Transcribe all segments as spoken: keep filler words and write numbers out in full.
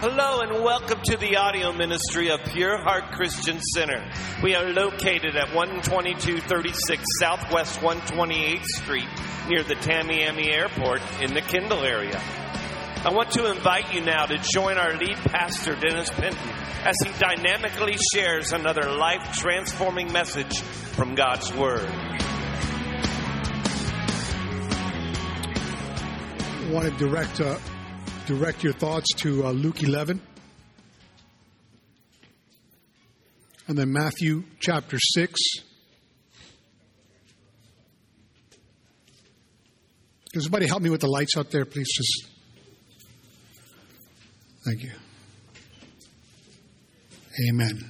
Hello and welcome to the audio ministry of Pure Heart Christian Center. We are located at one twenty-two thirty-six Southwest one twenty-eighth Street near the Tamiami Airport in the Kendall area. I want to invite you now to join our lead pastor, Dennis Penton, as he dynamically shares another life-transforming message from God's Word. I want to direct... Uh... Direct your thoughts to uh, Luke eleven and then Matthew chapter six. Can somebody help me with the lights out there, please? Just thank you. Amen.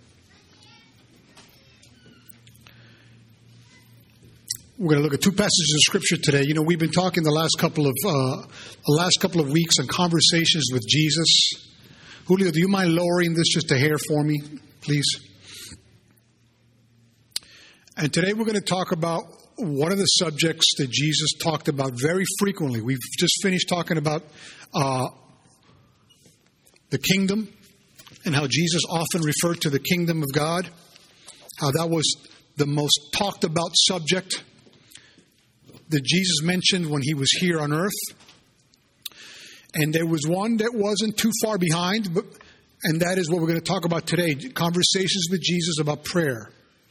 We're going to look at two passages of Scripture today. You know, we've been talking the last couple of uh, the last couple of weeks on conversations with Jesus. Julio, do you mind lowering this just a hair for me, please? And today we're going to talk about one of the subjects that Jesus talked about very frequently. We've just finished talking about uh, the kingdom and how Jesus often referred to the kingdom of God, how that was the most talked about subject that Jesus mentioned when he was here on earth. And there was one that wasn't too far behind, but, and that is what we're going to talk about today, conversations with Jesus about prayer.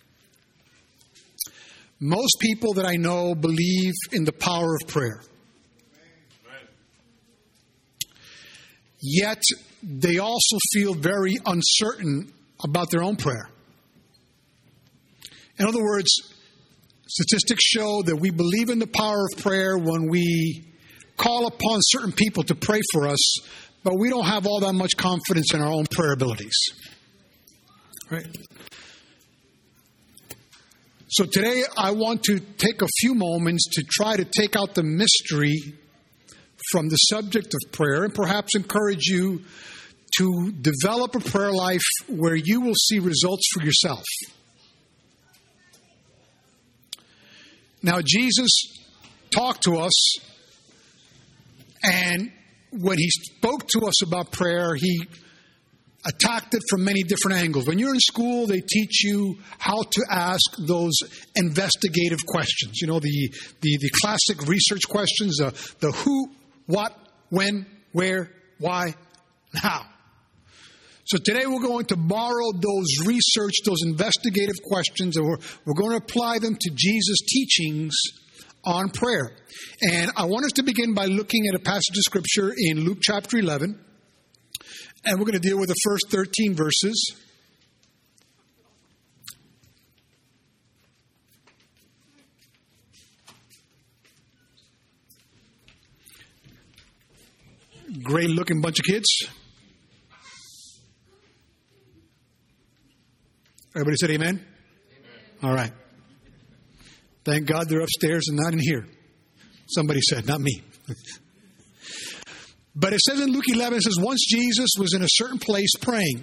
Most people that I know believe in the power of prayer. Yet they also feel very uncertain about their own prayer. In other words, statistics show that we believe in the power of prayer when we call upon certain people to pray for us, but we don't have all that much confidence in our own prayer abilities. Right? So today I want to take a few moments to try to take out the mystery from the subject of prayer and perhaps encourage you to develop a prayer life where you will see results for yourself. Now, Jesus talked to us, and when he spoke to us about prayer, he attacked it from many different angles. When you're in school, they teach you how to ask those investigative questions. You know, the the, the classic research questions, uh, the who, what, when, where, why, and how. So today we're going to borrow those research, those investigative questions, and we're, we're going to apply them to Jesus' teachings on prayer. And I want us to begin by looking at a passage of Scripture in Luke chapter eleven. And we're going to deal with the first thirteen verses. Great looking bunch of kids. Everybody said amen? Amen? All right. Thank God they're upstairs and not in here. Somebody said, not me. But it says in Luke eleven, it says, once Jesus was in a certain place praying.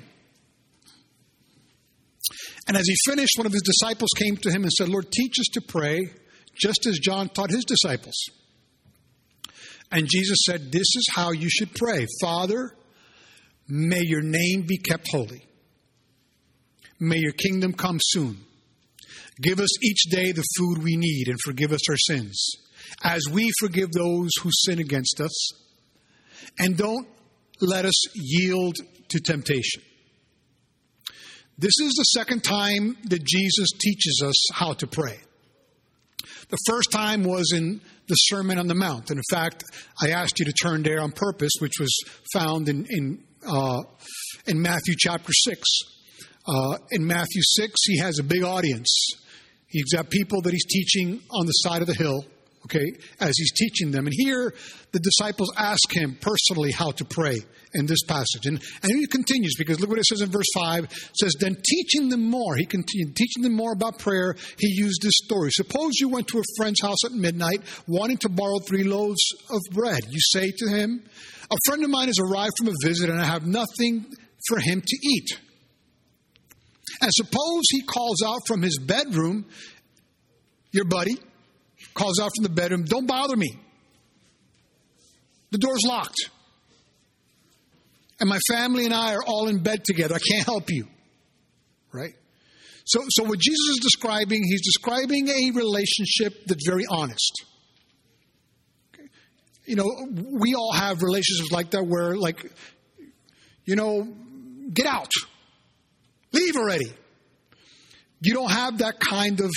And as he finished, one of his disciples came to him and said, Lord, teach us to pray, just as John taught his disciples. And Jesus said, this is how you should pray. Father, may your name be kept holy. May your kingdom come soon. Give us each day the food we need and forgive us our sins, as we forgive those who sin against us. And don't let us yield to temptation. This is the second time that Jesus teaches us how to pray. The first time was in the Sermon on the Mount. And in fact, I asked you to turn there on purpose, which was found in, in, uh, in Matthew chapter six. Uh, in Matthew six, he has a big audience. He's got people that he's teaching on the side of the hill, okay, as he's teaching them. And here, the disciples ask him personally how to pray in this passage. And, and he continues, because look what it says in verse five. It says, then teaching them more, he continued, teaching them more about prayer, he used this story. Suppose you went to a friend's house at midnight, wanting to borrow three loaves of bread. You say to him, a friend of mine has arrived from a visit, and I have nothing for him to eat. And suppose he calls out from his bedroom, your buddy calls out from the bedroom, don't bother me. The door's locked. and my family and I are all in bed together. I can't help you. Right? So, so what Jesus is describing, he's describing a relationship that's very honest. Okay? You know, we all have relationships like that where, like, you know, get out. Leave already. You don't have that kind of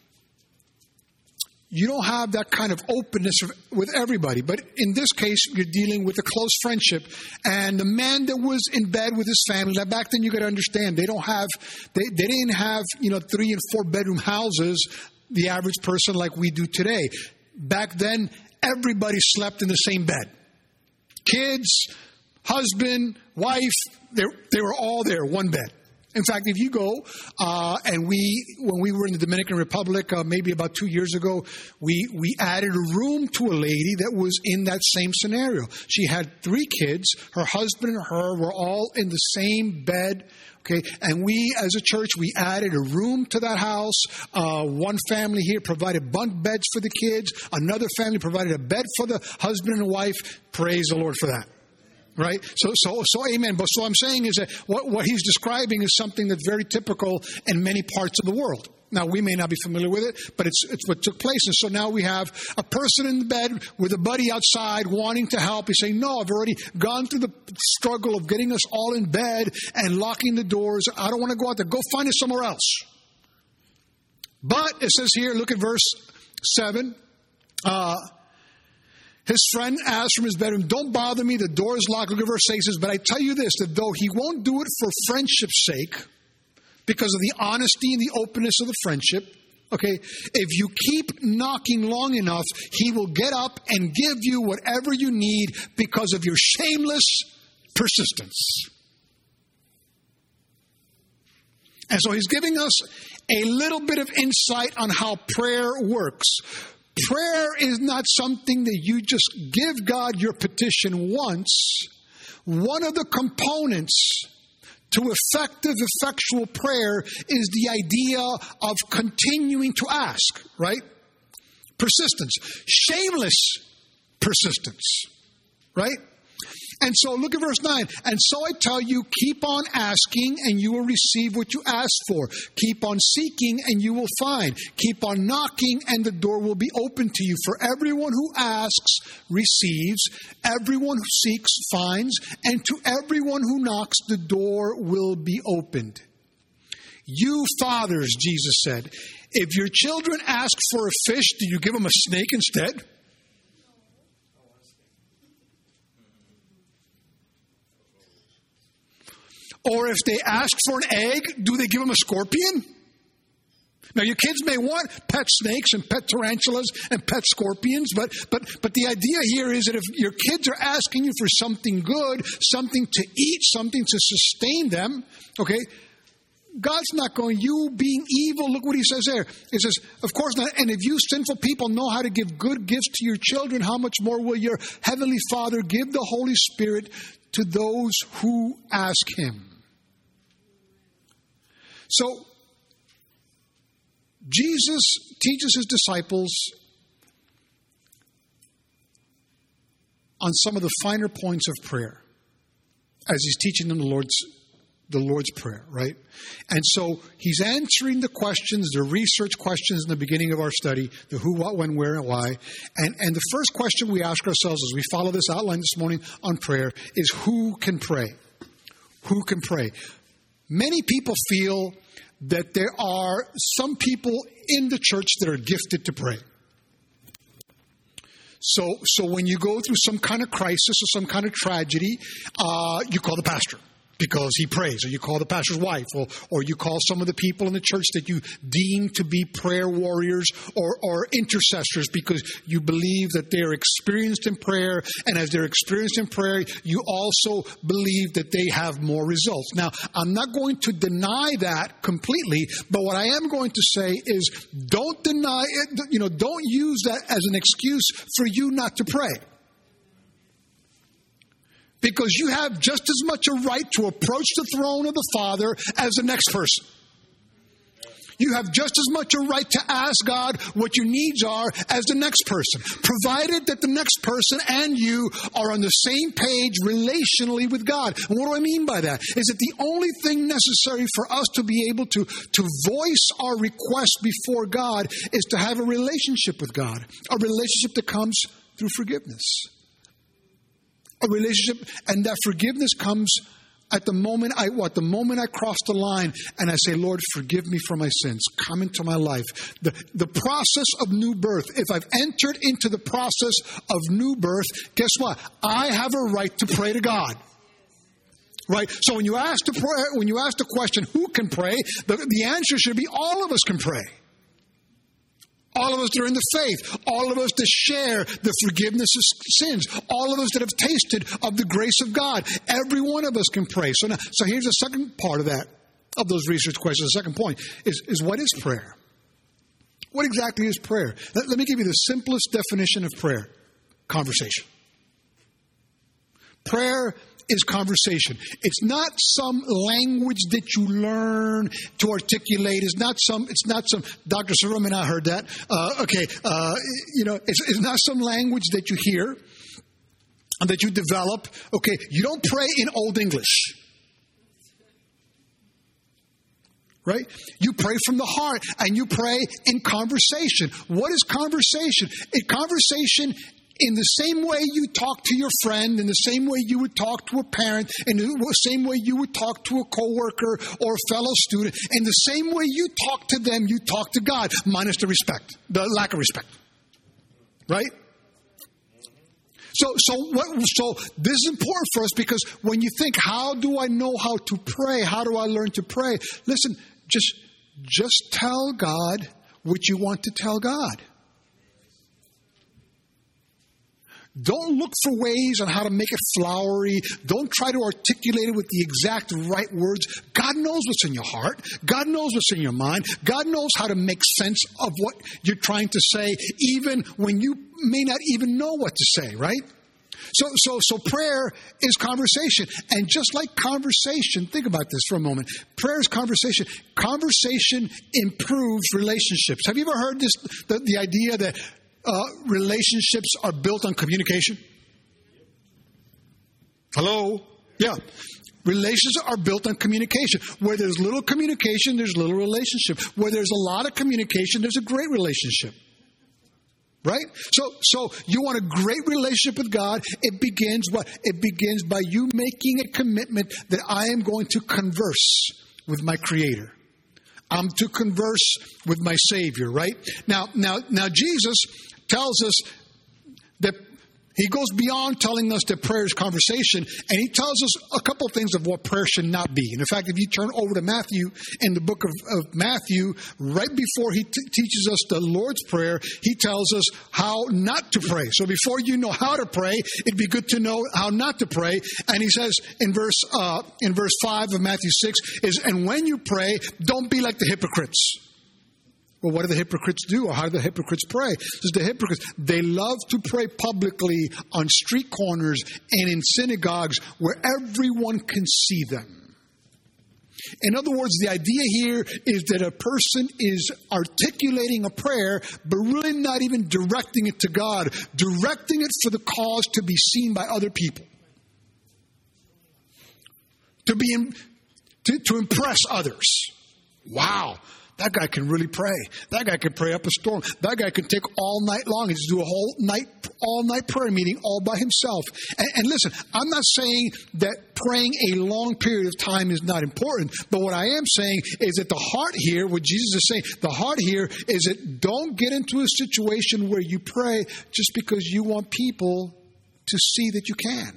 You don't have that kind of openness with everybody. But in this case, you're dealing with a close friendship. And the man that was in bed with his family, now back then you got to understand, they don't have, they, they didn't have, you know, three and four bedroom houses, the average person like we do today. Back then, everybody slept in the same bed. Kids, husband, wife, they, they were all there, one bed. In fact, if you go, uh, and we, when we were in the Dominican Republic, uh, maybe about two years ago, we, we added a room to a lady that was in that same scenario. She had three kids. Her husband and her were all in the same bed. Okay, and we, as a church, we added a room to that house. Uh, one family here provided bunk beds for the kids. Another family provided a bed for the husband and wife. Praise the Lord for that. Right? So, so, so amen. But so I'm saying is that what, what he's describing is something that's very typical in many parts of the world. Now, we may not be familiar with it, but it's, it's what took place. And so now we have a person in the bed with a buddy outside wanting to help. He's saying, no, I've already gone through the struggle of getting us all in bed and locking the doors. I don't want to go out there. Go find it somewhere else. But it says here, look at verse seven. Uh, His friend asked from his bedroom, don't bother me, the door is locked. Look at verse six, says, but I tell you this, that though he won't do it for friendship's sake, because of the honesty and the openness of the friendship, okay, if you keep knocking long enough, he will get up and give you whatever you need because of your shameless persistence. And so he's giving us a little bit of insight on how prayer works. Prayer is not something that you just give God your petition once. One of the components to effective, effectual prayer is the idea of continuing to ask, right? Persistence. Shameless persistence, right? And so look at verse nine. And so I tell you, keep on asking and you will receive what you ask for. Keep on seeking and you will find. Keep on knocking and the door will be open to you. For everyone who asks receives. Everyone who seeks finds. And to everyone who knocks, the door will be opened. You fathers, Jesus said, if your children ask for a fish, do you give them a snake instead? Or if they ask for an egg, do they give them a scorpion? Now, your kids may want pet snakes and pet tarantulas and pet scorpions, but but but the idea here is that if your kids are asking you for something good, something to eat, something to sustain them, okay, God's not going, you being evil, look what he says there. He says, of course not, and if you sinful people know how to give good gifts to your children, how much more will your heavenly Father give the Holy Spirit to those who ask him? So, Jesus teaches his disciples on some of the finer points of prayer as he's teaching them the Lord's the Lord's Prayer, right? And so he's answering the questions, the research questions in the beginning of our study, the who, what, when, where, and why. And, and the first question we ask ourselves as we follow this outline this morning on prayer is who can pray? Who can pray? Many people feel that there are some people in the church that are gifted to pray. So, so when you go through some kind of crisis or some kind of tragedy, uh, you call the pastor because he prays, or you call the pastor's wife, or, or you call some of the people in the church that you deem to be prayer warriors or, or intercessors because you believe that they're experienced in prayer, and as they're experienced in prayer, you also believe that they have more results. Now, I'm not going to deny that completely, but what I am going to say is don't deny it, you know, don't use that as an excuse for you not to pray. Because you have just as much a right to approach the throne of the Father as the next person. You have just as much a right to ask God what your needs are as the next person, provided that the next person and you are on the same page relationally with God. And what do I mean by that? Is that the only thing necessary for us to be able to, to voice our request before God is to have a relationship with God, a relationship that comes through forgiveness. A relationship, and that forgiveness comes at the moment I what the moment I cross the line and I say, Lord, forgive me for my sins. Come into my life. The, the process of new birth. If I've entered into the process of new birth, guess what? I have a right to pray to God. Right? So when you ask the prayer, when you ask the question, who can pray? The, the answer should be all of us can pray. All of us that are in the faith, all of us that share the forgiveness of sins, all of us that have tasted of the grace of God, every one of us can pray. So now, so here's the second part of that, of those research questions. The second point is, is what is prayer? What exactly is prayer? Let, let me give you the simplest definition of prayer. Conversation. Prayer is conversation. It's not some language that you learn to articulate. It's not some, it's not some, Doctor Cerrone, I heard that. Uh, okay, uh, you know, it's, it's not some language that you hear and that you develop. Okay, you don't pray in Old English. Right? You pray from the heart and you pray in conversation. What is conversation? A conversation in the same way you talk to your friend, in the same way you would talk to a parent, in the same way you would talk to a coworker or a fellow student, in the same way you talk to them, you talk to God, minus the respect, the lack of respect. Right? So, so, what, so this is important for us because when you think, how do I know how to pray? How do I learn to pray? Listen, just, just tell God what you want to tell God. Don't look for ways on how to make it flowery. Don't try to articulate it with the exact right words. God knows what's in your heart. God knows what's in your mind. God knows how to make sense of what you're trying to say, even when you may not even know what to say, right? So, so, so prayer is conversation. And just like conversation, think about this for a moment. Prayer is conversation. Conversation improves relationships. Have you ever heard this, the, the idea that Uh, relationships are built on communication? Hello? Yeah. Relationships are built on communication. Where there's little communication, there's little relationship. Where there's a lot of communication, there's a great relationship. Right? So, so you want a great relationship with God, it begins what? It begins by you making a commitment that I am going to converse with my Creator. I'm to converse with my Savior, right? Now, now, now Jesus tells us that he goes beyond telling us that prayer is conversation, and he tells us a couple of things of what prayer should not be. And in fact, if you turn over to Matthew, in the book of, of Matthew, right before he t- teaches us the Lord's Prayer, he tells us how not to pray. So before you know how to pray, it'd be good to know how not to pray. And he says in verse uh, in verse five of Matthew six, is, and when you pray, don't be like the hypocrites. Well, what do the hypocrites do? Or how do the hypocrites pray? Says the hypocrites, they love to pray publicly on street corners and in synagogues where everyone can see them. In other words, the idea here is that a person is articulating a prayer, but really not even directing it to God, directing it for the cause to be seen by other people. To be in, to, to impress others. Wow. That guy can really pray. That guy can pray up a storm. That guy can take all night long and just do a whole night, all night prayer meeting all by himself. And, and listen, I'm not saying that praying a long period of time is not important. But what I am saying is that the heart here, what Jesus is saying, the heart here is that don't get into a situation where you pray just because you want people to see that you can.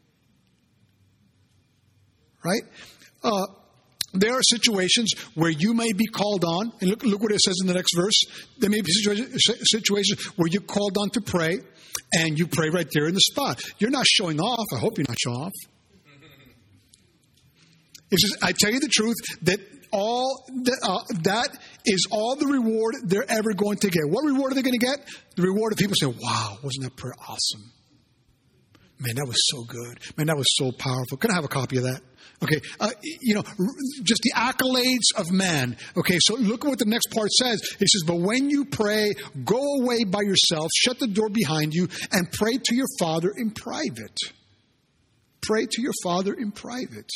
Right? Uh, There are situations where you may be called on, and look, look what it says in the next verse. There may be situations where you're called on to pray, and you pray right there in the spot. You're not showing off. I hope you're not showing off. It says, I tell you the truth, that all the, uh, that is all the reward they're ever going to get. What reward are they going to get? The reward of people saying, wow, wasn't that prayer awesome? Man, that was so good. Man, that was so powerful. Can I have a copy of that? Okay, uh, you know, just the accolades of man. Okay, so look at what the next part says. He says, but when you pray, go away by yourself, shut the door behind you, and pray to your Father in private. Pray to your Father in private.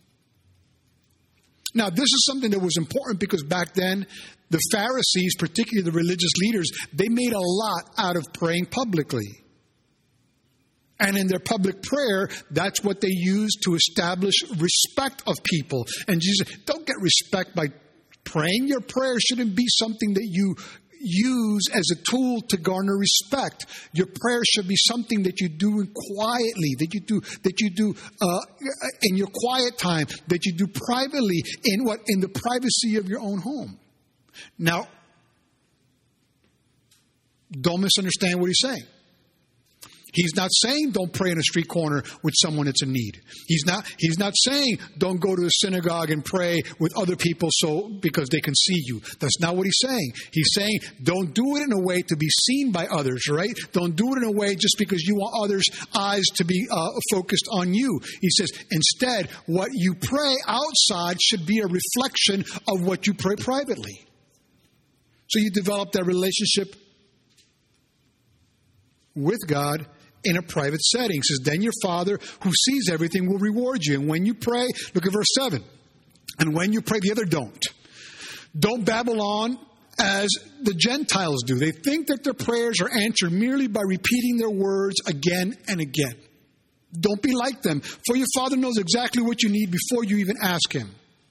Now, this is something that was important because back then, the Pharisees, particularly the religious leaders, they made a lot out of praying publicly. And in their public prayer, that's what they used to establish respect of people. And Jesus said, don't get respect by praying. Your prayer shouldn't be something that you use as a tool to garner respect. Your prayer should be something that you do quietly, that you do that you do uh, in your quiet time, that you do privately in what in the privacy of your own home. Now, don't misunderstand what he's saying. He's not saying don't pray in a street corner with someone that's in need. He's not he's not saying don't go to the synagogue and pray with other people so because they can see you. That's not what he's saying. He's saying don't do it in a way to be seen by others, right? Don't do it in a way just because you want others' eyes to be uh, focused on you. He says instead what you pray outside should be a reflection of what you pray privately. So you develop that relationship with God in a private setting. It says, then your Father who sees everything will reward you. And when you pray, look at verse seven. And when you pray, the other don't. Don't babble on as the Gentiles do. They think that their prayers are answered merely by repeating their words again and again. Don't be like them, for your Father knows exactly what you need before you even ask Him.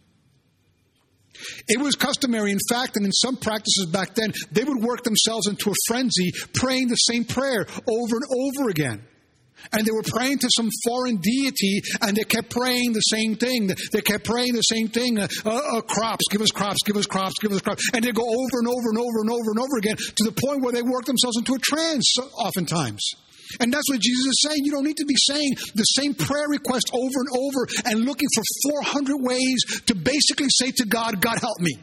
It was customary, in fact, and in some practices back then, they would work themselves into a frenzy praying the same prayer over and over again. And they were praying to some foreign deity, and they kept praying the same thing. They kept praying the same thing. Uh, uh, crops, give us crops, give us crops, give us crops. And they go over and over and over and over and over again to the point where they work themselves into a trance oftentimes. And that's what Jesus is saying. You don't need to be saying the same prayer request over and over and looking for four hundred ways to basically say to God, God, help me.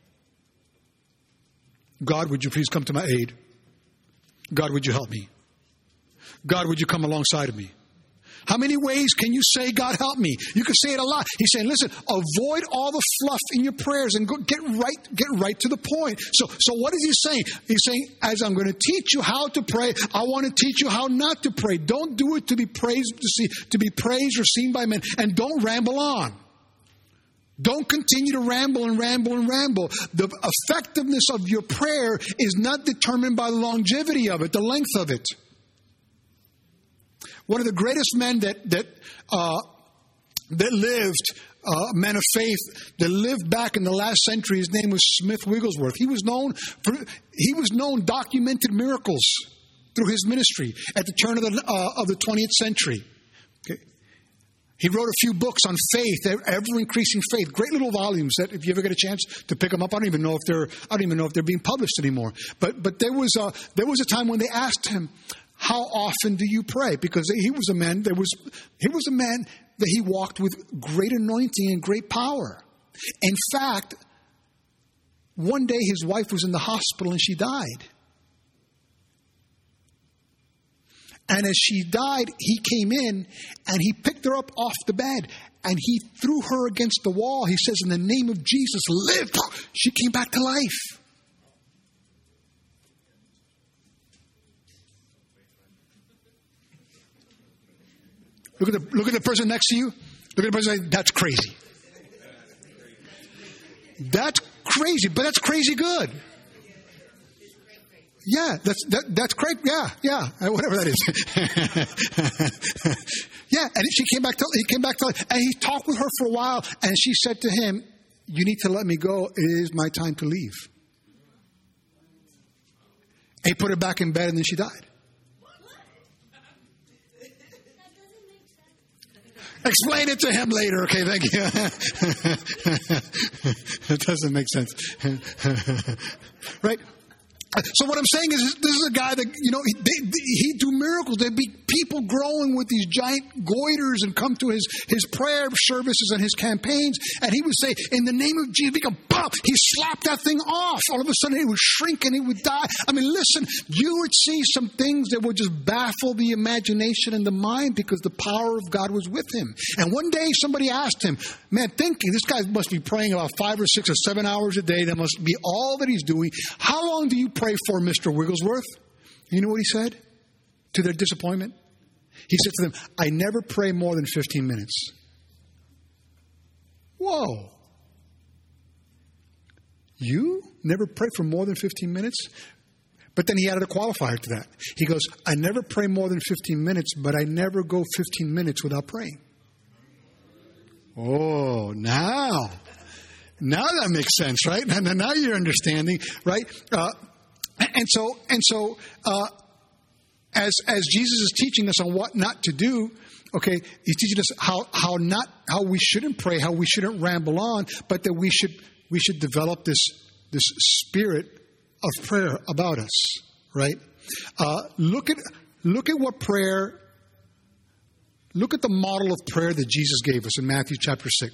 God, would you please come to my aid? God, would you help me? God, would you come alongside of me? How many ways can you say, God, help me? You can say it a lot. He's saying, listen, avoid all the fluff in your prayers and go, get right get right to the point. So, so what is he saying? He's saying, as I'm going to teach you how to pray, I want to teach you how not to pray. Don't do it to be praised, to see, to be praised or seen by men. And don't ramble on. Don't continue to ramble and ramble and ramble. The effectiveness of your prayer is not determined by the longevity of it, the length of it. One of the greatest men that that uh, that lived, uh, men of faith, that lived back in the last century, his name was Smith Wigglesworth. He was known for he was known documented miracles through his ministry at the turn of the uh, of the twentieth century. Okay. He wrote a few books on faith, ever increasing faith, great little volumes that if you ever get a chance to pick them up, I don't even know if they're I don't even know if they're being published anymore. But but there was a, there was a time when they asked him, how often do you pray? Because he was a man that was he was a man that he walked with great anointing and great power. In fact, one day his wife was in the hospital and she died. And as she died, he came in and he picked her up off the bed and he threw her against the wall. He says, in the name of Jesus, live. She came back to life. Look at the look at the person next to you. Look at the person saying, that's crazy. That's crazy, but that's crazy good. Yeah, that's that, that's great. Yeah, yeah, whatever that is. Yeah, and she came back to he came back to life, and he talked with her for a while, and she said to him, "You need to let me go. It is my time to leave." And he put her back in bed, and then she died. Explain it to him later. Okay, thank you. It doesn't make sense. Right? So what I'm saying is, this is a guy that, you know, he, they, he'd do miracles. There'd be people growing with these giant goiters and come to his, his prayer services and his campaigns. And he would say, in the name of Jesus, become pop. He slapped that thing off. All of a sudden, it would shrink and it would die. I mean, listen, you would see some things that would just baffle the imagination and the mind because the power of God was with him. And one day, somebody asked him, man, thinking, this guy must be praying about five or six or seven hours a day. That must be all that he's doing. How long do you pray for, Mister Wigglesworth? You know what he said to their disappointment? He said to them, I never pray more than fifteen minutes. Whoa. You never pray for more than fifteen minutes? But then he added a qualifier to that. He goes, I never pray more than fifteen minutes, but I never go fifteen minutes without praying. Oh, now. Now that makes sense, right? Now, now you're understanding, right? Uh, And so, and so, uh, as as Jesus is teaching us on what not to do, okay, he's teaching us how how not how we shouldn't pray, how we shouldn't ramble on, but that we should we should develop this this spirit of prayer about us, right? Uh, look at look at what prayer. Look at the model of prayer that Jesus gave us in Matthew chapter six.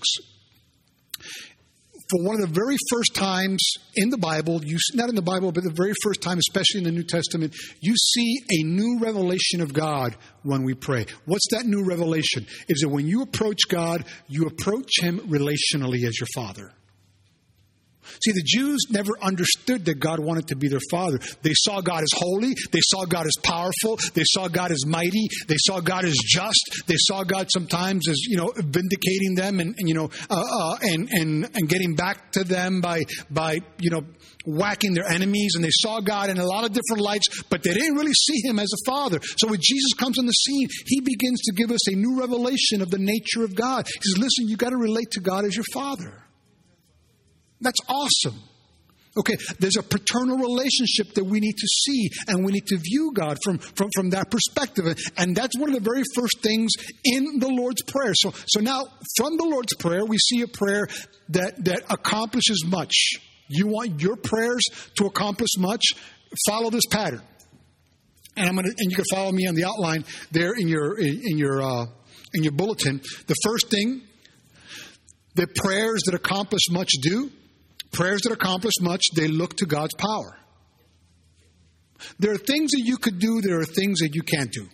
For one of the very first times in the Bible, you, not in the Bible, but the very first time, especially in the New Testament, you see a new revelation of God when we pray. What's that new revelation? Is that when you approach God, you approach Him relationally as your Father. See, the Jews never understood that God wanted to be their Father. They saw God as holy. They saw God as powerful. They saw God as mighty. They saw God as just. They saw God sometimes as, you know, vindicating them and, and you know, uh, uh, and, and, and getting back to them by, by, you know, whacking their enemies. And they saw God in a lot of different lights, but they didn't really see Him as a Father. So when Jesus comes on the scene, He begins to give us a new revelation of the nature of God. He says, listen, you got to relate to God as your Father. That's awesome. Okay, there's a paternal relationship that we need to see, and we need to view God from, from, from that perspective. And that's one of the very first things in the Lord's Prayer. So, so now, from the Lord's Prayer, we see a prayer that, that accomplishes much. You want your prayers to accomplish much? Follow this pattern. And I'm gonna, and you can follow me on the outline there in your in your uh, in your bulletin. The first thing that prayers that accomplish much do. Prayers that accomplish much, they look to God's power. There are things that you could do, there are things that you can't do.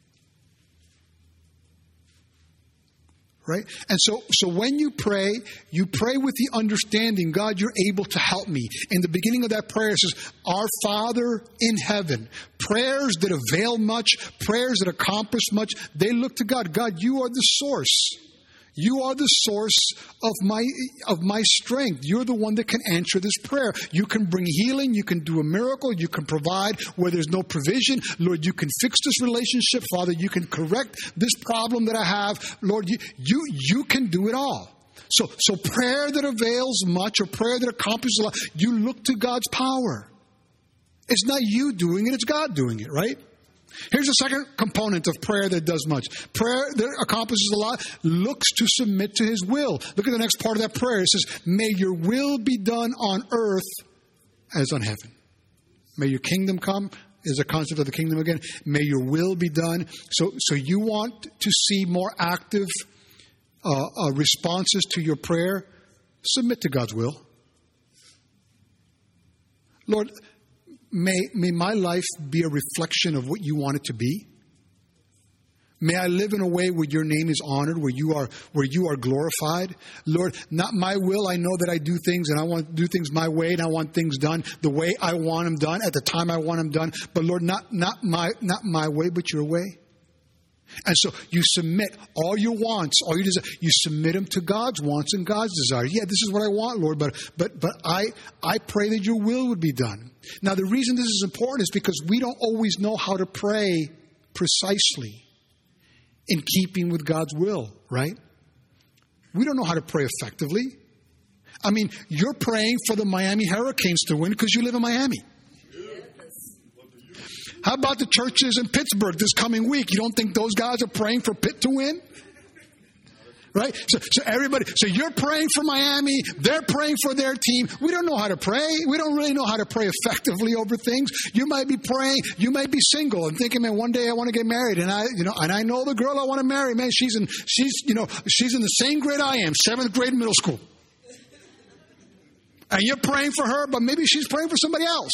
Right? And so, so when you pray, you pray with the understanding, God, you're able to help me. In the beginning of that prayer, it says, Our Father in heaven. Prayers that avail much, prayers that accomplish much, they look to God. God, you are the source. You are the source of my of my strength. You're the one that can answer this prayer. You can bring healing. You can do a miracle. You can provide where there's no provision. Lord, you can fix this relationship. Father, you can correct this problem that I have. Lord, you you, you can do it all. So, so prayer that avails much or prayer that accomplishes a lot, you look to God's power. It's not you doing it. It's God doing it, right? Here's the second component of prayer that does much. Prayer that accomplishes a lot looks to submit to His will. Look at the next part of that prayer. It says, may your will be done on earth as on heaven. May your kingdom come is a concept of the kingdom again. May your will be done. So, so you want to see more active uh, uh, responses to your prayer? Submit to God's will. Lord, May, may my life be a reflection of what you want it to be. May I live in a way where your name is honored, where you are where you are glorified. Lord, not my will. I know that I do things and I want to do things my way and I want things done the way I want them done at the time I want them done. But Lord, not, not my not my way, but your way. And so you submit all your wants, all your desires, you submit them to God's wants and God's desires. Yeah, this is what I want, Lord, but but but I I pray that your will would be done. Now, the reason this is important is because we don't always know how to pray precisely in keeping with God's will, right? We don't know how to pray effectively. I mean, you're praying for the Miami Hurricanes to win because you live in Miami. How about the churches in Pittsburgh this coming week? You don't think those guys are praying for Pitt to win? Right? So, so everybody, so you're praying for Miami, they're praying for their team. We don't know how to pray. We don't really know how to pray effectively over things. You might be praying, you might be single and thinking, man, one day I want to get married, and I, you know, and I know the girl I want to marry, man, she's in, she's, you know, she's in the same grade I am, seventh grade in middle school. And you're praying for her, but maybe she's praying for somebody else.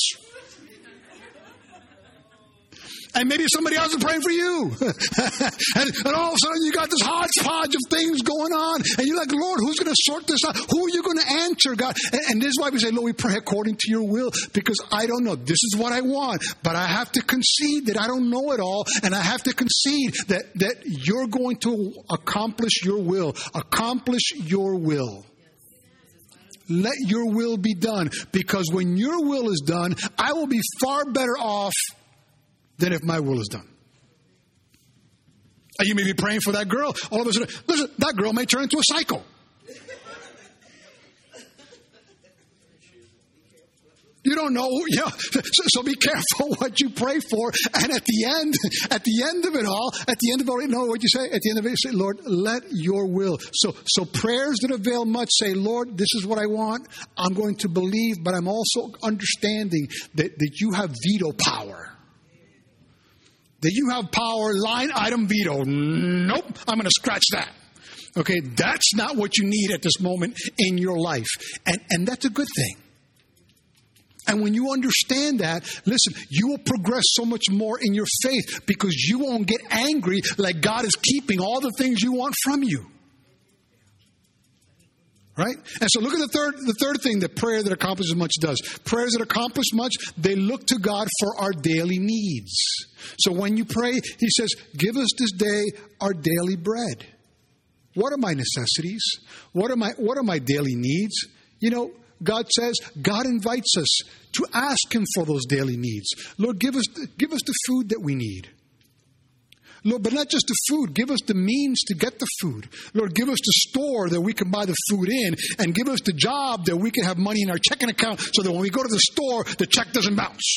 And maybe somebody else is praying for you. and, and all of a sudden you got this hodgepodge of things going on. And you're like, Lord, who's going to sort this out? Who are you going to answer, God? And, and this is why we say, Lord, we pray according to your will. Because I don't know. This is what I want. But I have to concede that I don't know it all. And I have to concede that, that you're going to accomplish your will. Accomplish your will. Let your will be done. Because when your will is done, I will be far better off than if my will is done. And you may be praying for that girl. All of a sudden, listen, that girl may turn into a psycho. You don't know. Yeah. So, so be careful what you pray for. And at the end, at the end of it all, at the end of it, know what you say? At the end of it, you say, Lord, let your will. So, so prayers that avail much say, Lord, this is what I want. I'm going to believe, but I'm also understanding that, that you have veto power. That you have power, line item veto. Nope, I'm going to scratch that. Okay, that's not what you need at this moment in your life. And, and that's a good thing. And when you understand that, listen, you will progress so much more in your faith because you won't get angry like God is keeping all the things you want from you. Right? And so look at the third the third thing that prayer that accomplishes much does. Prayers that accomplish much, they look to God for our daily needs. So when you pray, he says, give us this day our daily bread. What are my necessities? What are my what are my daily needs? You know, God says, God invites us to ask him for those daily needs. Lord, give us give us the food that we need. Lord, but not just the food. Give us the means to get the food. Lord, give us the store that we can buy the food in, and give us the job that we can have money in our checking account so that when we go to the store, the check doesn't bounce.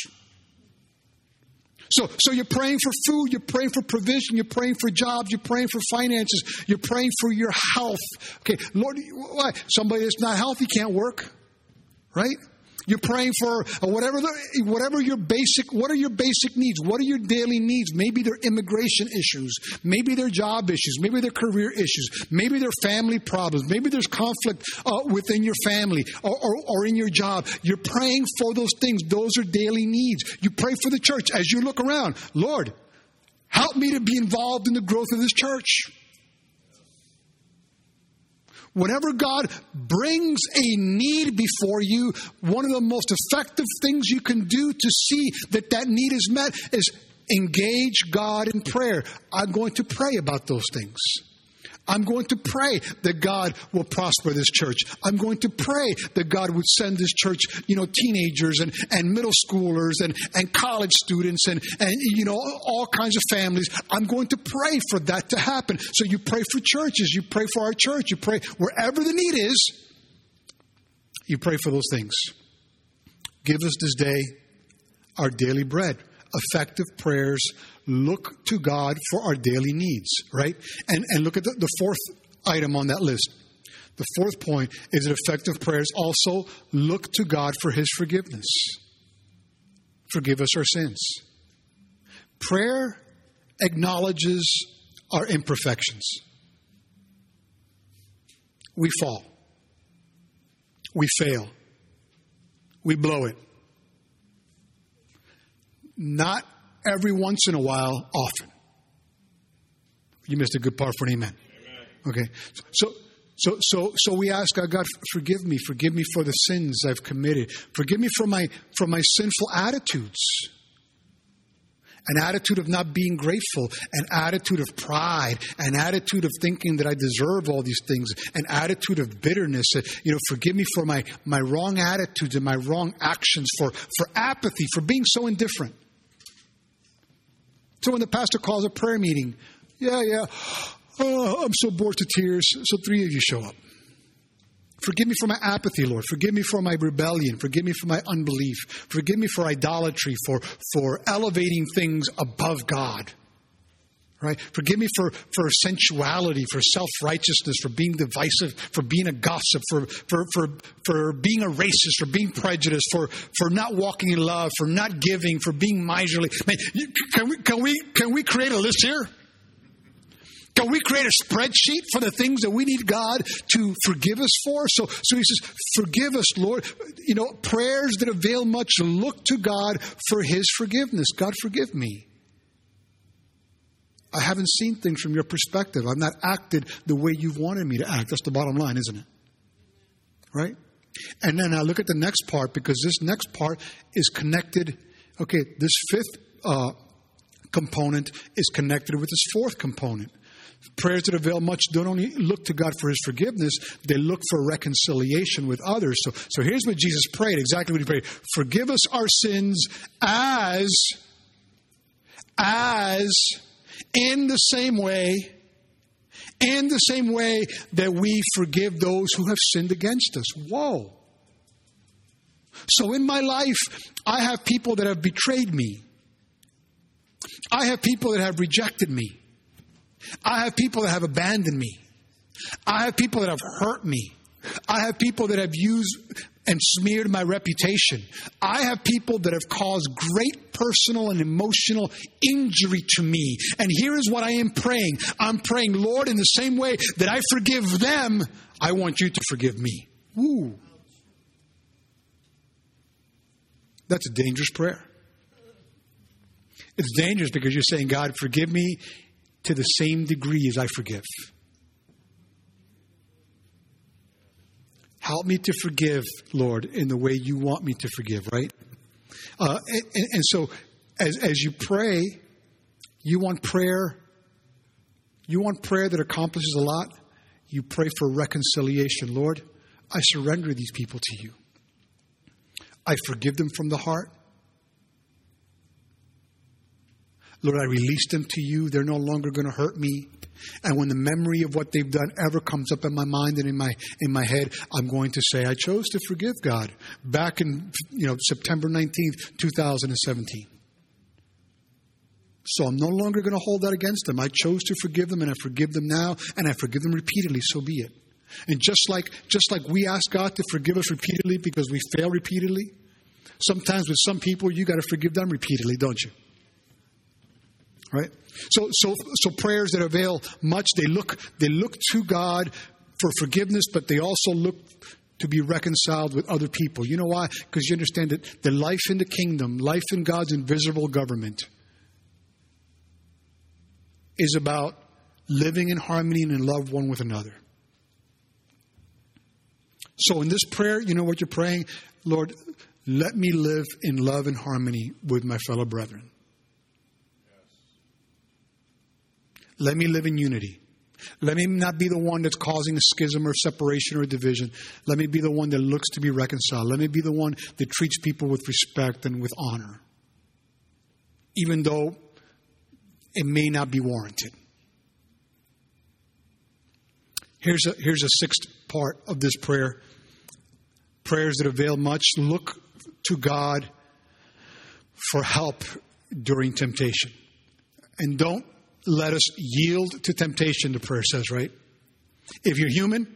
So, so you're praying for food, you're praying for provision, you're praying for jobs, you're praying for finances, you're praying for your health. Okay, Lord, why? Somebody that's not healthy can't work, right? You're praying for whatever the, whatever your basic, what are your basic needs? What are your daily needs? Maybe they're immigration issues. Maybe they're job issues. Maybe they're career issues. Maybe they're family problems. Maybe there's conflict uh, within your family or, or, or in your job. You're praying for those things. Those are daily needs. You pray for the church as you look around. Lord, help me to be involved in the growth of this church. Whenever God brings a need before you, one of the most effective things you can do to see that that need is met is engage God in prayer. I'm going to pray about those things. I'm going to pray that God will prosper this church. I'm going to pray that God would send this church, you know, teenagers and, and middle schoolers and, and college students and, and, you know, all kinds of families. I'm going to pray for that to happen. So you pray for churches. You pray for our church. You pray wherever the need is. You pray for those things. Give us this day our daily bread. Effective prayers look to God for our daily needs, right? And and look at the, the fourth item on that list. The fourth point is that effective prayers also look to God for his forgiveness. Forgive us our sins. Prayer acknowledges our imperfections. We fall. We fail. We blow it. Not every once in a while, often. You missed a good part for an amen. Amen. Okay. So so so so we ask God, God, forgive me, forgive me for the sins I've committed. Forgive me for my for my sinful attitudes. An attitude of not being grateful, an attitude of pride, an attitude of thinking that I deserve all these things, an attitude of bitterness. You know, forgive me for my, my wrong attitudes and my wrong actions, for, for apathy, for being so indifferent. So when the pastor calls a prayer meeting, yeah, yeah, oh, I'm so bored to tears, so three of you show up. Forgive me for my apathy, Lord. Forgive me for my rebellion. Forgive me for my unbelief. Forgive me for idolatry, for, for elevating things above God. Right? Forgive me for, for sensuality, for self-righteousness, for being divisive, for being a gossip, for, for, for, for being a racist, for being prejudiced, for, for not walking in love, for not giving, for being miserly. Man, can we, can we, can we create a list here? Can we create a spreadsheet for the things that we need God to forgive us for? So, so he says, forgive us, Lord. You know, prayers that avail much, look to God for his forgiveness. God, forgive me. I haven't seen things from your perspective. I've not acted the way you've wanted me to act. That's the bottom line, isn't it? Right? And then I look at the next part, because this next part is connected. Okay, this fifth uh, component is connected with this fourth component. Prayers that avail much don't only look to God for his forgiveness, they look for reconciliation with others. So, so here's what Jesus prayed, exactly what he prayed. Forgive us our sins as, as, in the same way, in the same way that we forgive those who have sinned against us. Whoa. So in my life, I have people that have betrayed me. I have people that have rejected me. I have people that have abandoned me. I have people that have hurt me. I have people that have used and smeared my reputation. I have people that have caused great personal and emotional injury to me. And here is what I am praying. I'm praying, Lord, in the same way that I forgive them, I want you to forgive me. Woo. That's a dangerous prayer. It's dangerous because you're saying, God, forgive me to the same degree as I forgive. Help me to forgive, Lord, in the way you want me to forgive, right? Uh, and, and so as, as you pray, you want prayer, you want prayer that accomplishes a lot. You pray for reconciliation. Lord, I surrender these people to you. I forgive them from the heart. Lord, I release them to you. They're no longer going to hurt me. And when the memory of what they've done ever comes up in my mind and in my in my head, I'm going to say, I chose to forgive God back in you know September nineteenth, twenty seventeen. So I'm no longer going to hold that against them. I chose to forgive them, and I forgive them now, and I forgive them repeatedly. So be it. And just like just like we ask God to forgive us repeatedly because we fail repeatedly, sometimes with some people you got to forgive them repeatedly, don't you? Right? So so so prayers that avail much, they look they look to God for forgiveness, but they also look to be reconciled with other people. You know why? Because you understand that the life in the kingdom, life in God's invisible government, is about living in harmony and in love one with another. So in this prayer, you know what you're praying? Lord, let me live in love and harmony with my fellow brethren. Let me live in unity. Let me not be the one that's causing a schism or separation or division. Let me be the one that looks to be reconciled. Let me be the one that treats people with respect and with honor, even though it may not be warranted. Here's a, here's a sixth part of this prayer. Prayers that avail much. Look to God for help during temptation. And don't let us yield to temptation, the prayer says, right? If you're human,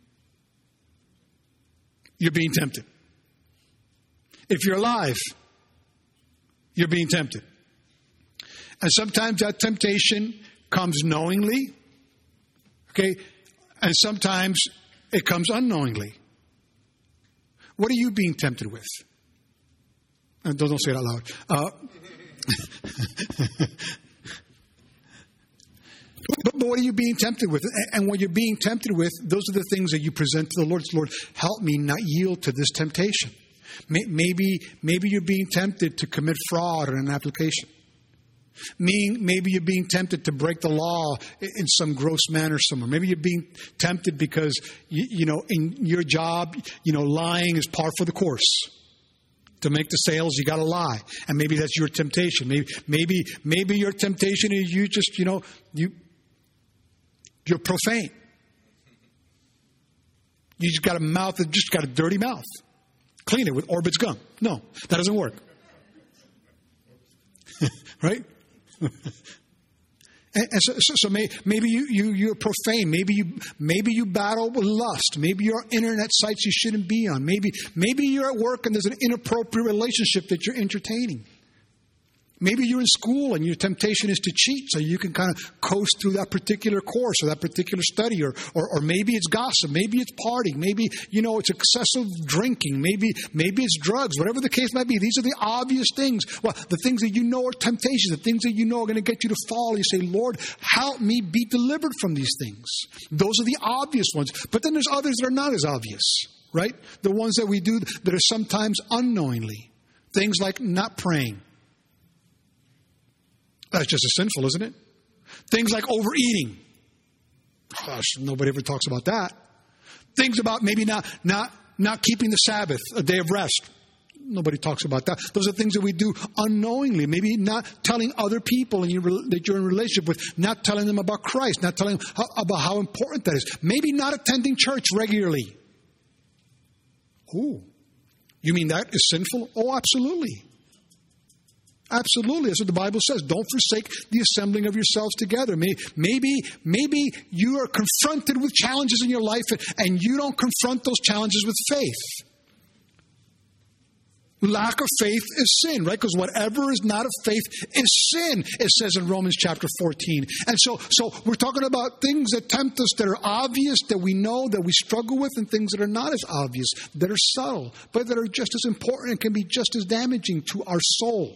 you're being tempted. If you're alive, you're being tempted. And sometimes that temptation comes knowingly, okay? And sometimes it comes unknowingly. What are you being tempted with? Don't, don't say it out loud. Uh, But, but what are you being tempted with? And when you're being tempted with, those are the things that you present to the Lord. Lord, help me not yield to this temptation. Maybe, maybe you're being tempted to commit fraud in an application. Maybe you're being tempted to break the law in some gross manner somewhere. Maybe you're being tempted because, you, you know, in your job, you know, lying is par for the course. To make the sales, you got to lie. And maybe that's your temptation. Maybe, maybe, maybe your temptation is you just, you know, you, you're profane. You just got a mouth that just got a dirty mouth. Clean it with Orbit's gum. No, that doesn't work. Right? And, and so, so, so may, maybe you, you, you're profane. Maybe you, maybe you battle with lust. Maybe you're on internet sites you shouldn't be on. Maybe, maybe you're at work and there's an inappropriate relationship that you're entertaining. Maybe you're in school and your temptation is to cheat so you can kind of coast through that particular course or that particular study. Or, or, or maybe it's gossip. Maybe it's partying. Maybe, you know, it's excessive drinking. Maybe, maybe it's drugs. Whatever the case might be. These are the obvious things. Well, the things that you know are temptations. The things that you know are going to get you to fall. You say, Lord, help me be delivered from these things. Those are the obvious ones. But then there's others that are not as obvious, right? The ones that we do that are sometimes unknowingly. Things like not praying. That's just as sinful, isn't it? Things like overeating. Gosh, nobody ever talks about that. Things about maybe not, not, not keeping the Sabbath, a day of rest. Nobody talks about that. Those are things that we do unknowingly. Maybe not telling other people in your, that you're in a relationship with, not telling them about Christ, not telling them how, about how important that is. Maybe not attending church regularly. Oh, you mean that is sinful? Oh, absolutely. Absolutely. That's what the Bible says. Don't forsake the assembling of yourselves together. Maybe, maybe you are confronted with challenges in your life and you don't confront those challenges with faith. Lack of faith is sin, right? Because whatever is not of faith is sin, it says in Romans chapter fourteen. And so, so we're talking about things that tempt us that are obvious, that we know, that we struggle with, and things that are not as obvious, that are subtle, but that are just as important and can be just as damaging to our soul.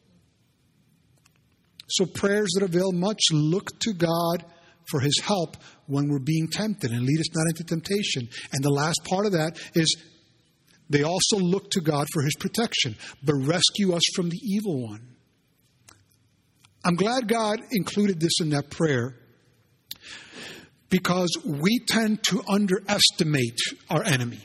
So prayers that avail much look to God for His help when we're being tempted and lead us not into temptation. And the last part of that is they also look to God for His protection, but rescue us from the evil one. I'm glad God included this in that prayer because we tend to underestimate our enemy.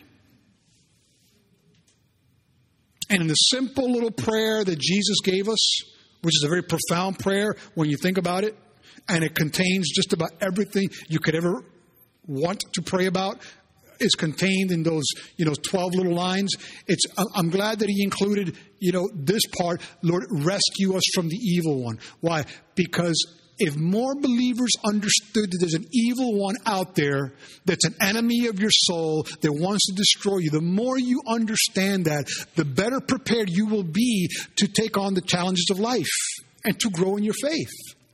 And in the simple little prayer that Jesus gave us, which is a very profound prayer when you think about it, and it contains just about everything you could ever want to pray about, is contained in those, you know, twelve little lines. It's, I'm glad that He included, you know, this part, Lord, rescue us from the evil one. Why? Because if more believers understood that there's an evil one out there that's an enemy of your soul that wants to destroy you, the more you understand that, the better prepared you will be to take on the challenges of life and to grow in your faith.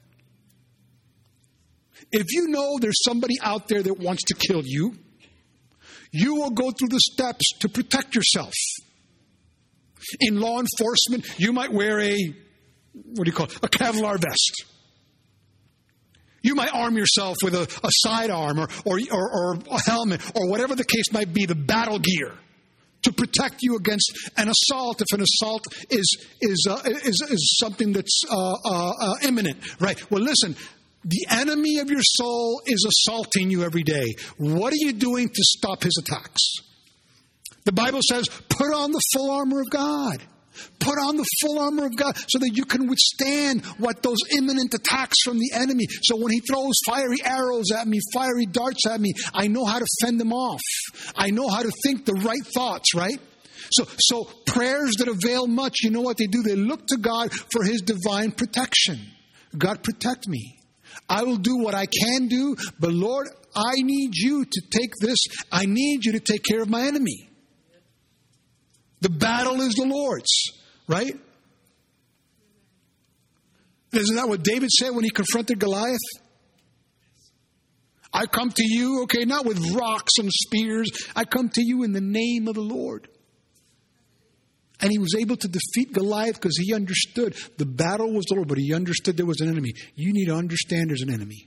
If you know there's somebody out there that wants to kill you, you will go through the steps to protect yourself. In law enforcement, you might wear a, what do you call it, a Kevlar vest. You might arm yourself with a, a sidearm or, or, or, or a helmet or whatever the case might be, the battle gear, to protect you against an assault if an assault is is uh, is, is something that's uh, uh, uh, imminent. Right? Well, listen, the enemy of your soul is assaulting you every day. What are you doing to stop his attacks? The Bible says, put on the full armor of God. Put on the full armor of God so that you can withstand what those imminent attacks from the enemy. So when he throws fiery arrows at me, fiery darts at me, I know how to fend them off. I know how to think the right thoughts, right? So, so prayers that avail much, you know what they do? They look to God for His divine protection. God, protect me. I will do what I can do, but Lord, I need you to take this. I need you to take care of my enemy. The battle is the Lord's, right? Isn't that what David said when he confronted Goliath? I come to you, okay, not with rocks and spears. I come to you in the name of the Lord. And he was able to defeat Goliath because he understood the battle was the Lord, but he understood there was an enemy. You need to understand there's an enemy.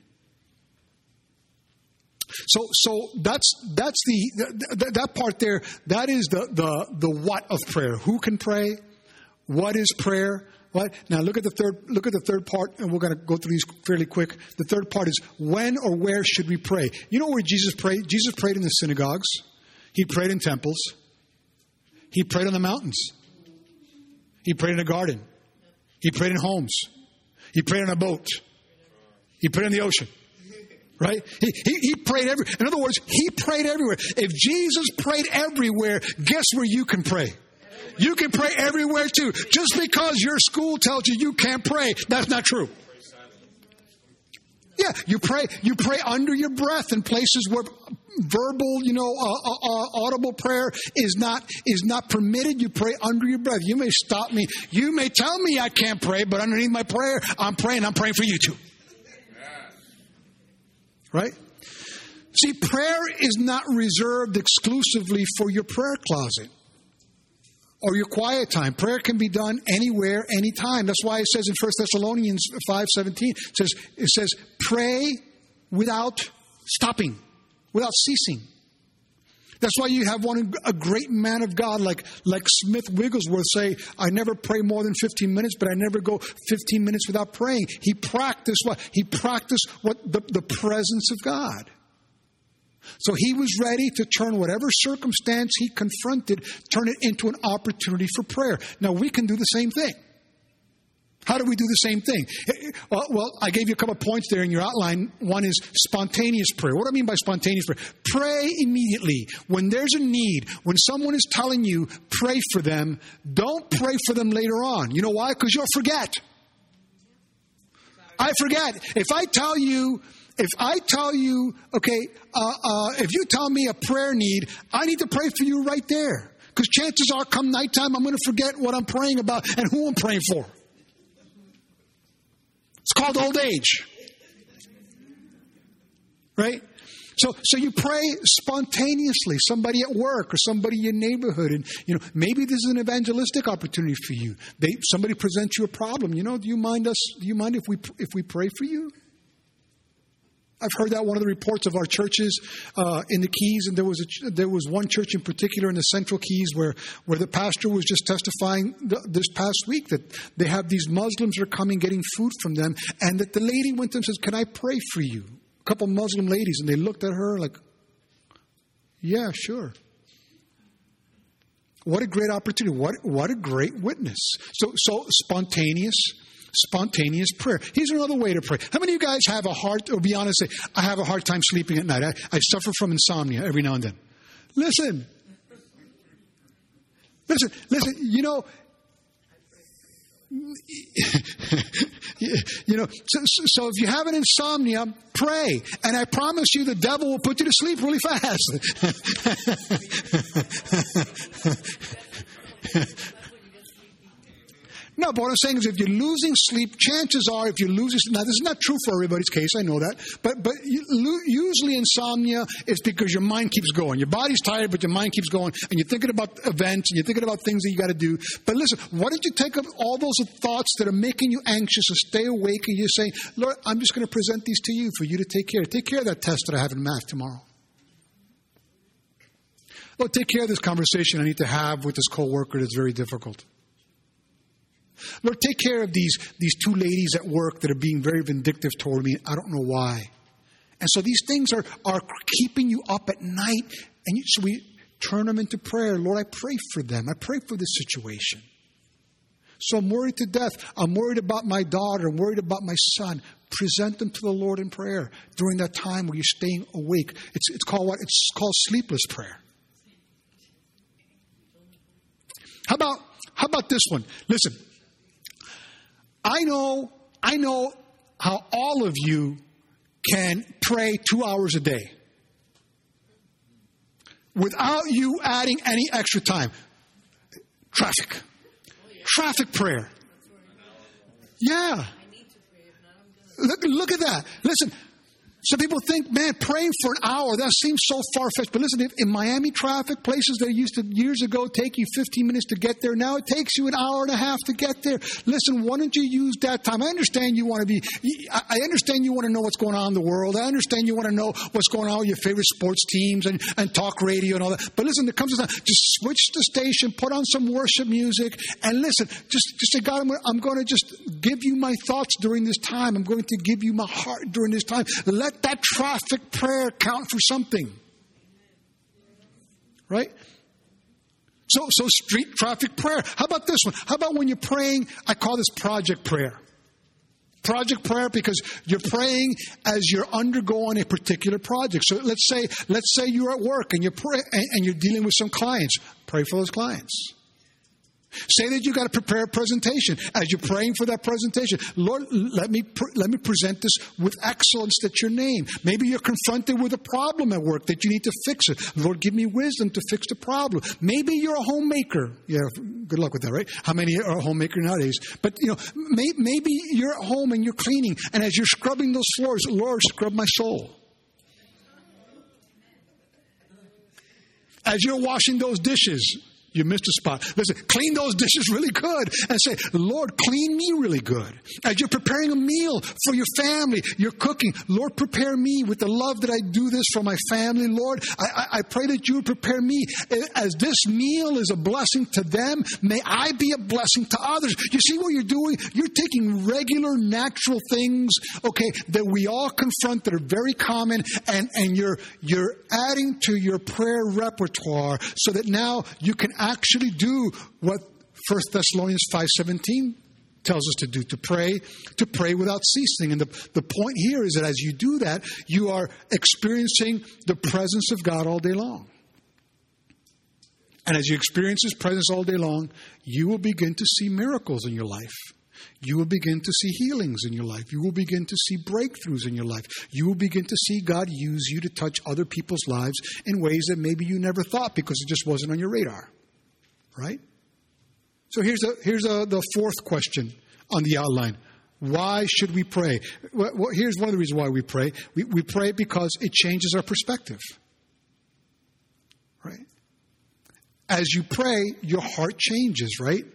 So, so that's that's the that, that part there. That is the the the what of prayer. Who can pray? What is prayer? What? Now look at the third look at the third part, and we're going to go through these fairly quick. The third part is when or where should we pray? You know where Jesus prayed? Jesus prayed in the synagogues. He prayed in temples. He prayed on the mountains. He prayed in a garden. He prayed in homes. He prayed on a boat. He prayed in the ocean. Right? He, he, he prayed every. In other words, He prayed everywhere. If Jesus prayed everywhere, guess where you can pray? You can pray everywhere too. Just because your school tells you you can't pray, that's not true. Yeah, you pray. You pray under your breath in places where verbal, you know, uh, uh, audible prayer is not is not permitted. You pray under your breath. You may stop me. You may tell me I can't pray, but underneath my prayer, I'm praying. I'm praying for you too. Right? See, prayer is not reserved exclusively for your prayer closet or your quiet time. Prayer can be done anywhere, anytime. That's why it says in First Thessalonians five seventeen, it says, it says, pray without stopping, without ceasing. That's why you have one a great man of God like, like Smith Wigglesworth say, I never pray more than fifteen minutes, but I never go fifteen minutes without praying. He practiced what? He practiced what the, the presence of God. So he was ready to turn whatever circumstance he confronted, turn it into an opportunity for prayer. Now, we can do the same thing. How do we do the same thing? Well, well, I gave you a couple of points there in your outline. One is spontaneous prayer. What do I mean by spontaneous prayer? Pray immediately. When there's a need, when someone is telling you, pray for them, don't pray for them later on. You know why? Because you'll forget. I forget. If I tell you... If I tell you, okay, uh, uh, if you tell me a prayer need, I need to pray for you right there. Because chances are come nighttime, I'm going to forget what I'm praying about and who I'm praying for. It's called old age. Right? So so you pray spontaneously, somebody at work or somebody in your neighborhood. And, you know, maybe this is an evangelistic opportunity for you. They, somebody presents you a problem. You know, do you mind us, do you mind if we if we pray for you? I've heard that one of the reports of our churches uh, in the Keys, and there was a, there was one church in particular in the Central Keys where, where the pastor was just testifying th- this past week that they have these Muslims that are coming getting food from them, and that the lady went to them and says, "Can I pray for you?" A couple Muslim ladies, and they looked at her like, "Yeah, sure." What a great opportunity! What what a great witness! So so spontaneous. Spontaneous prayer. Here's another way to pray. How many of you guys have a hard, or be honest, say, I have a hard time sleeping at night. I, I suffer from insomnia every now and then. Listen. Listen, listen, you know, you know, so, so if you have an insomnia, pray. And I promise you the devil will put you to sleep really fast. No, but what I'm saying is if you're losing sleep, chances are if you're losing sleep, now this is not true for everybody's case, I know that, but but you, usually insomnia is because your mind keeps going. Your body's tired, but your mind keeps going, and you're thinking about events, and you're thinking about things that you got to do. But listen, why don't you take up all those thoughts that are making you anxious and stay awake, and you're saying, Lord, I'm just going to present these to you for you to take care of. Take care of that test that I have in math tomorrow. Lord, take care of this conversation I need to have with this coworker that's very difficult. Lord, take care of these, these two ladies at work that are being very vindictive toward me. I don't know why. And so these things are, are keeping you up at night. And you, so we turn them into prayer. Lord, I pray for them. I pray for this situation. So I'm worried to death. I'm worried about my daughter. I'm worried about my son. Present them to the Lord in prayer during that time where you're staying awake. It's, it's called what? It's called sleepless prayer. How about, how about this one? Listen. I know, I know how all of you can pray two hours a day without you adding any extra time. Traffic. Traffic prayer. Yeah. Look, look at that. Listen. Some people think, man, praying for an hour, that seems so far-fetched. But listen, if in Miami traffic, places that used to years ago take you fifteen minutes to get there, now it takes you an hour and a half to get there. Listen, why don't you use that time? I understand you want to be, I understand you want to know what's going on in the world. I understand you want to know what's going on with your favorite sports teams and, and talk radio and all that. But listen, there comes a time, just switch the station, put on some worship music, and listen, just, just say, God, I'm, I'm going to just give you my thoughts during this time. I'm going to give you my heart during this time. Let that traffic prayer count for something. Right? So, so street traffic prayer. How about this one? How about when you're praying, I call this project prayer. Project prayer because you're praying as you're undergoing a particular project. So let's say, let's say you're at work and you're pray, and, and you're dealing with some clients. Pray for those clients. Say that you got to prepare a presentation. As you're praying for that presentation, Lord, let me pre- let me present this with excellence that's your name. Maybe you're confronted with a problem at work that you need to fix it. Lord, give me wisdom to fix the problem. Maybe you're a homemaker. Yeah, good luck with that, right? How many are a homemaker nowadays? But, you know, may, maybe you're at home and you're cleaning, and as you're scrubbing those floors, Lord, scrub my soul. As you're washing those dishes, you missed a spot. Listen, clean those dishes really good and say, Lord, clean me really good. As you're preparing a meal for your family, you're cooking, Lord, prepare me with the love that I do this for my family. Lord, I, I, I pray that you would prepare me. As this meal is a blessing to them, may I be a blessing to others. You see what you're doing? You're taking regular, natural things, okay, that we all confront that are very common, and, and you're, you're adding to your prayer repertoire so that now you can actually do what First Thessalonians five seventeen tells us to do, to pray, to pray without ceasing. And the, the point here is that as you do that, you are experiencing the presence of God all day long. And as you experience His presence all day long, you will begin to see miracles in your life. You will begin to see healings in your life. You will begin to see breakthroughs in your life. You will begin to see God use you to touch other people's lives in ways that maybe you never thought because it just wasn't on your radar. Right? So here's a, here's a, the fourth question on the outline. Why should we pray? Well, here's one of the reasons why we pray. We, we pray because it changes our perspective. Right? As you pray, your heart changes, right?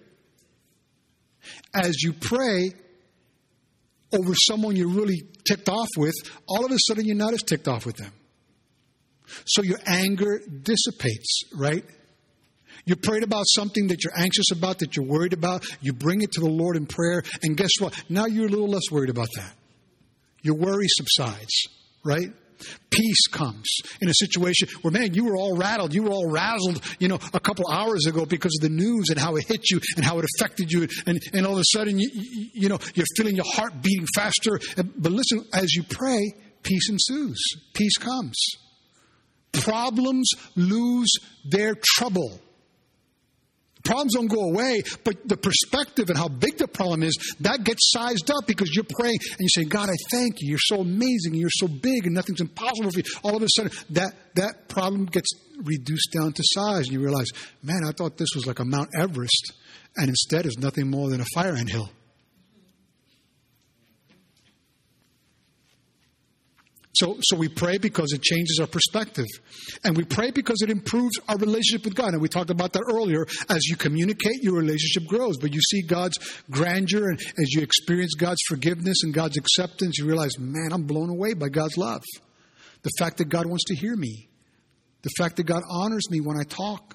As you pray over someone you're really ticked off with, all of a sudden you're not as ticked off with them. So your anger dissipates, right? You prayed about something that you're anxious about, that you're worried about. You bring it to the Lord in prayer. And guess what? Now you're a little less worried about that. Your worry subsides, right? Peace comes in a situation where, man, you were all rattled. You were all razzled, you know, a couple hours ago because of the news and how it hit you and how it affected you. And, and all of a sudden, you, you, you know, you're feeling your heart beating faster. But listen, as you pray, peace ensues. Peace comes. Problems lose their trouble. Problems don't go away, but the perspective and how big the problem is, that gets sized up because you're praying and you say, God, I thank you. You're so amazing. You're so big and nothing's impossible for you. All of a sudden, that, that problem gets reduced down to size. And you realize, man, I thought this was like a Mount Everest, and instead it's nothing more than a fire ant hill. So, so we pray because it changes our perspective. And we pray because it improves our relationship with God. And we talked about that earlier. As you communicate, your relationship grows. But you see God's grandeur, and as you experience God's forgiveness and God's acceptance, you realize, man, I'm blown away by God's love. The fact that God wants to hear me. The fact that God honors me when I talk.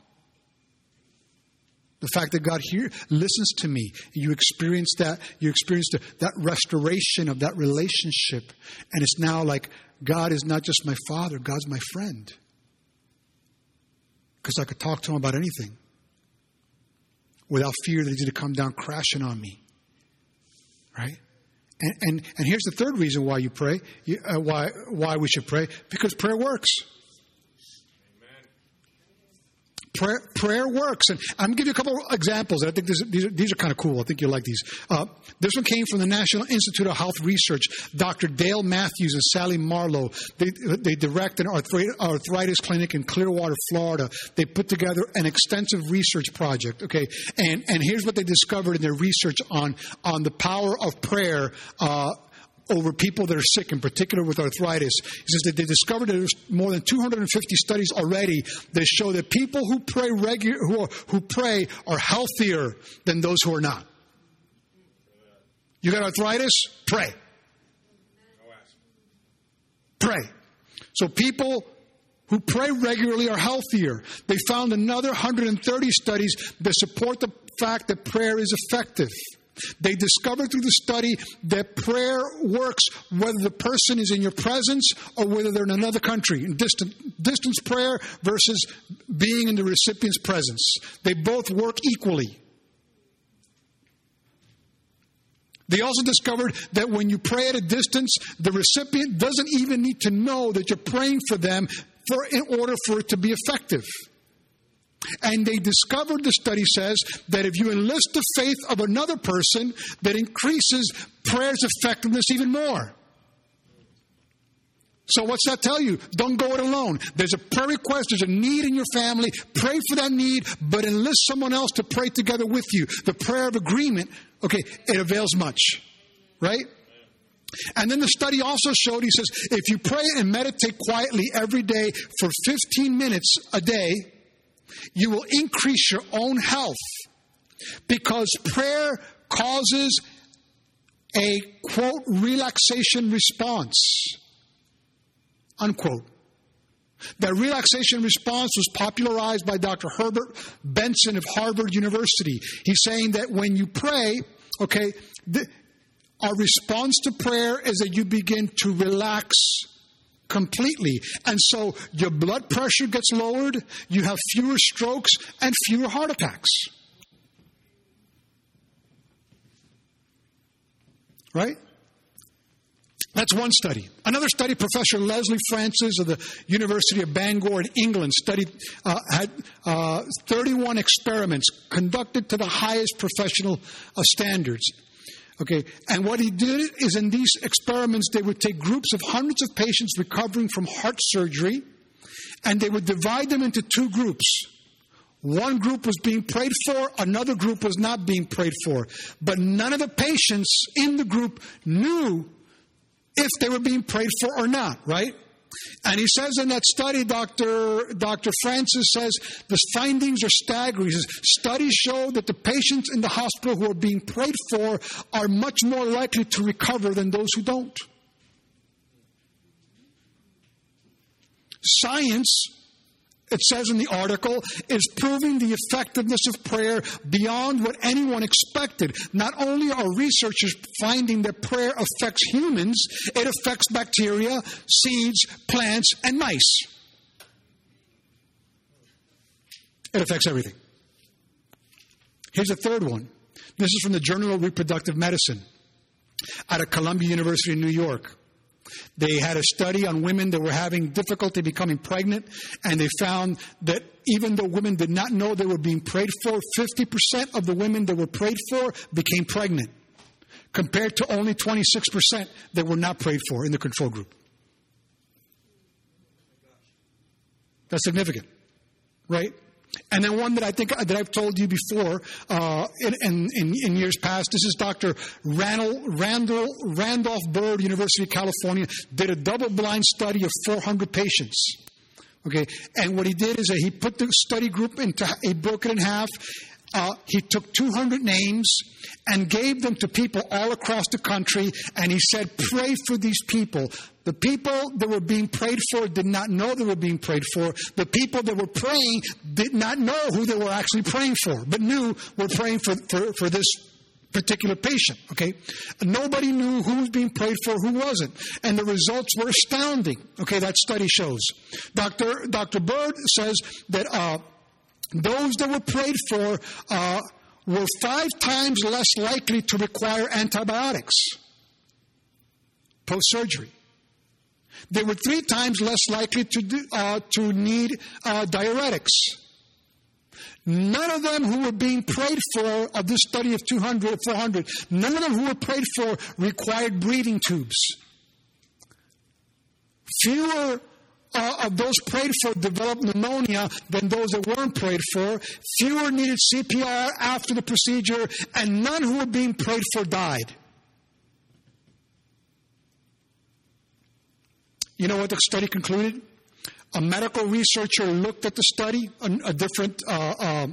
The fact that God hear, listens to me. You experience that. You experience the, that restoration of that relationship. And it's now like God is not just my father. God's my friend. Because I could talk to him about anything without fear that he's going to come down crashing on me. Right? And and, and here's the third reason why you pray, you, uh, why why we should pray. Because prayer works. Prayer, prayer works. And I'm going to give you a couple of examples. And I think this, these, are, these are kind of cool. I think you'll like these. Uh, this one came from the National Institute of Health Research. Doctor Dale Matthews and Sally Marlowe. They, they direct an arthritis clinic in Clearwater, Florida. They put together an extensive research project. Okay, And, and here's what they discovered in their research on, on the power of prayer uh over people that are sick, in particular with arthritis. He says that they discovered that there's more than two hundred fifty studies already that show that people who pray regu- who, are, who pray are healthier than those who are not. You got arthritis? Pray. Pray. So people who pray regularly are healthier. They found another one hundred thirty studies that support the fact that prayer is effective. They discovered through the study that prayer works whether the person is in your presence or whether they're in another country. In distant, distance prayer versus being in the recipient's presence. They both work equally. They also discovered that when you pray at a distance, the recipient doesn't even need to know that you're praying for them for in order for it to be effective. And they discovered, the study says, that if you enlist the faith of another person, that increases prayer's effectiveness even more. So what's that tell you? Don't go it alone. There's a prayer request, there's a need in your family. Pray for that need, but enlist someone else to pray together with you. The prayer of agreement, okay, it avails much. Right? And then the study also showed, he says, if you pray and meditate quietly every day for fifteen minutes a day, you will increase your own health, because prayer causes a, quote, relaxation response, unquote. That relaxation response was popularized by Doctor Herbert Benson of Harvard University. He's saying that when you pray, okay, the, our response to prayer is that you begin to relax completely. And so your blood pressure gets lowered, you have fewer strokes and fewer heart attacks. Right? That's one study. Another study, Professor Leslie Francis of the University of Bangor in England studied, uh, had uh, thirty-one experiments conducted to the highest professional uh, standards. Okay, and what he did is in these experiments, they would take groups of hundreds of patients recovering from heart surgery, and they would divide them into two groups. One group was being prayed for, another group was not being prayed for. But none of the patients in the group knew if they were being prayed for or not, right? And he says in that study, Doctor Doctor Francis says, the findings are staggering. He says, studies show that the patients in the hospital who are being prayed for are much more likely to recover than those who don't. Science, it says in the article, is proving the effectiveness of prayer beyond what anyone expected. Not only are researchers finding that prayer affects humans, it affects bacteria, seeds, plants, and mice. It affects everything. Here's a third one. This is from the Journal of Reproductive Medicine out of Columbia University in New York. They had a study on women that were having difficulty becoming pregnant, and they found that even though women did not know they were being prayed for, fifty percent of the women that were prayed for became pregnant, compared to only twenty-six percent that were not prayed for in the control group. That's significant, right? And then one that I think that I've told you before uh, in, in, in years past. This is Doctor Randall, Randall, Randolph Bird, University of California, did a double-blind study of four hundred patients. Okay, and what he did is that he put the study group into, he broke it in half. Uh, he took two hundred names and gave them to people all across the country, and he said, pray for these people. The people that were being prayed for did not know they were being prayed for. The people that were praying did not know who they were actually praying for, but knew we're praying for, for, for this particular patient, okay? Nobody knew who was being prayed for, who wasn't. And the results were astounding, okay, that study shows. Doctor Doctor Bird says that uh, those that were prayed for uh, were five times less likely to require antibiotics post-surgery. They were three times less likely to do, uh, to need uh, diuretics. None of them who were being prayed for, of this study of two hundred, four hundred, none of them who were prayed for required breathing tubes. Fewer uh, of those prayed for developed pneumonia than those that weren't prayed for. Fewer needed C P R after the procedure, and none who were being prayed for died. You know what the study concluded? A medical researcher looked at the study, a, a different, uh, uh,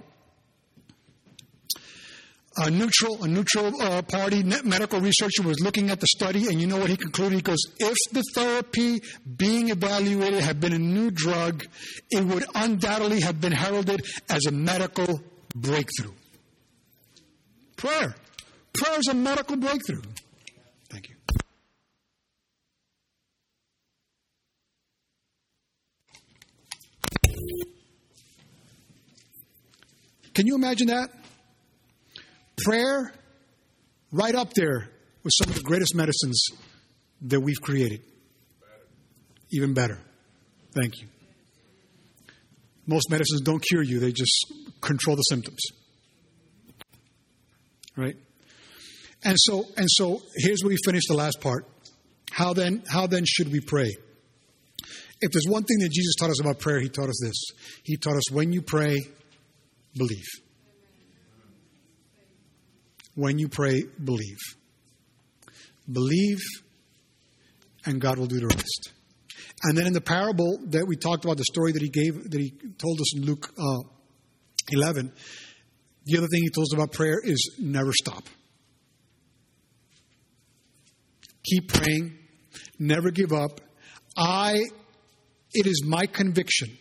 a neutral, a neutral uh, party medical researcher was looking at the study, and you know what he concluded? He goes, if the therapy being evaluated had been a new drug, it would undoubtedly have been heralded as a medical breakthrough. Prayer. Prayer is a medical breakthrough. Thank you. Can you imagine that? Prayer, right up there with some of the greatest medicines that we've created. Even better. Thank you. Most medicines don't cure you. They just control the symptoms. Right? And so, and so here's where we finish the last part. How then, how then should we pray? If there's one thing that Jesus taught us about prayer, He taught us this. He taught us when you pray, believe. When you pray, believe. Believe, and God will do the rest. And then in the parable that we talked about, the story that He gave, that He told us in Luke uh, eleven, the other thing He told us about prayer is never stop. Keep praying. Never give up. I, it is my conviction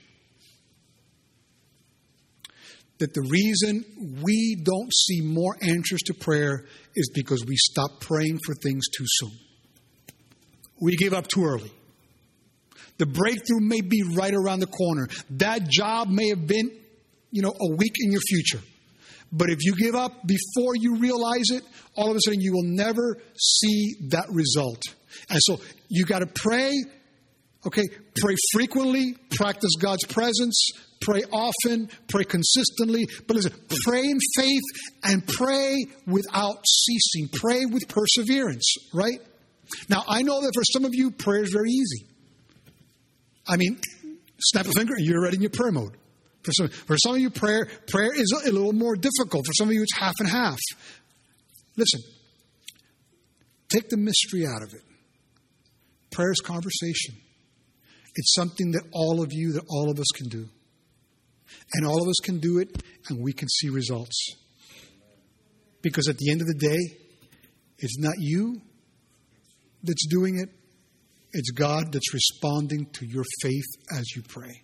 that the reason we don't see more answers to prayer is because we stop praying for things too soon. We give up too early. The breakthrough may be right around the corner. That job may have been, you know, a week in your future. But if you give up before you realize it, all of a sudden you will never see that result. And so you got to pray, okay? Pray frequently, practice God's presence, pray often, pray consistently. But listen, pray in faith and pray without ceasing. Pray with perseverance, right? Now, I know that for some of you, prayer is very easy. I mean, snap a finger and you're already in your prayer mode. For some, for some of you, prayer prayer is a, a little more difficult. For some of you, it's half and half. Listen, take the mystery out of it. Prayer is conversation. It's something that all of you, that all of us can do. And all of us can do it, and we can see results. Because at the end of the day, it's not you that's doing it. It's God that's responding to your faith as you pray.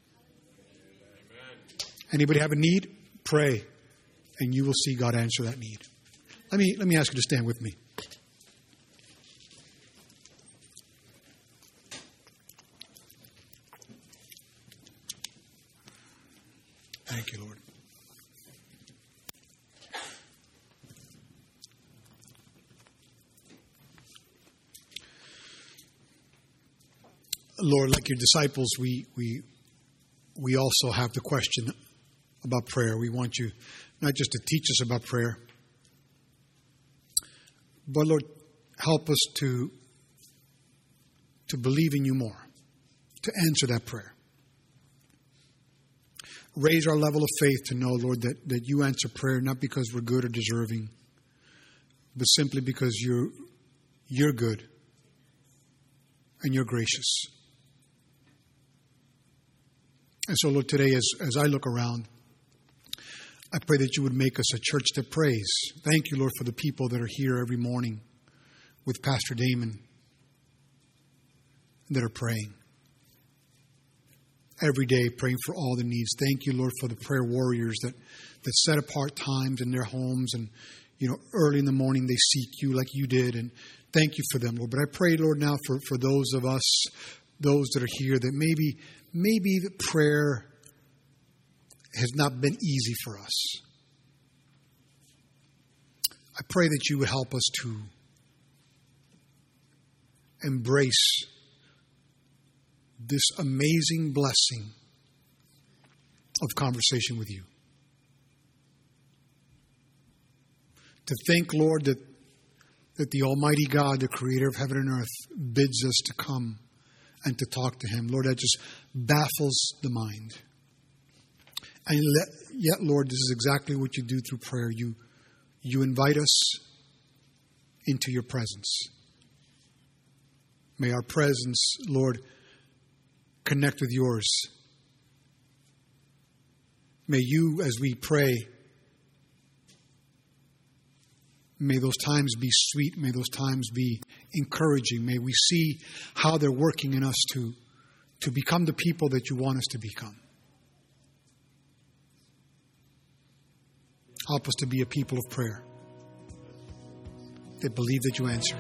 Anybody have a need? Pray, and you will see God answer that need. Let me let me ask you to stand with me. Thank you, Lord. Lord, like your disciples, we we we also have the question about prayer. We want you not just to teach us about prayer, but Lord, help us to, to believe in you more, to answer that prayer. Raise our level of faith to know, Lord, that, that you answer prayer not because we're good or deserving, but simply because you're, you're good and you're gracious. And so, Lord, today as, as I look around, I pray that you would make us a church that prays. Thank you, Lord, for the people that are here every morning with Pastor Damon that are praying. Every day praying for all the needs. Thank you, Lord, for the prayer warriors that, that set apart times in their homes and, you know, early in the morning they seek you like you did. And thank you for them, Lord. But I pray, Lord, now for, for those of us, those that are here, that maybe, maybe the prayer has not been easy for us. I pray that you would help us to embrace this amazing blessing of conversation with you. To think, Lord, that, that the Almighty God, the creator of heaven and earth, bids us to come and to talk to Him. Lord, that just baffles the mind. And yet, Lord, this is exactly what you do through prayer. You, you invite us into your presence. May our presence, Lord, connect with yours. May you, as we pray, may those times be sweet. May those times be encouraging. May we see how they're working in us to, to become the people that you want us to become. Help us to be a people of prayer that believe that you answer.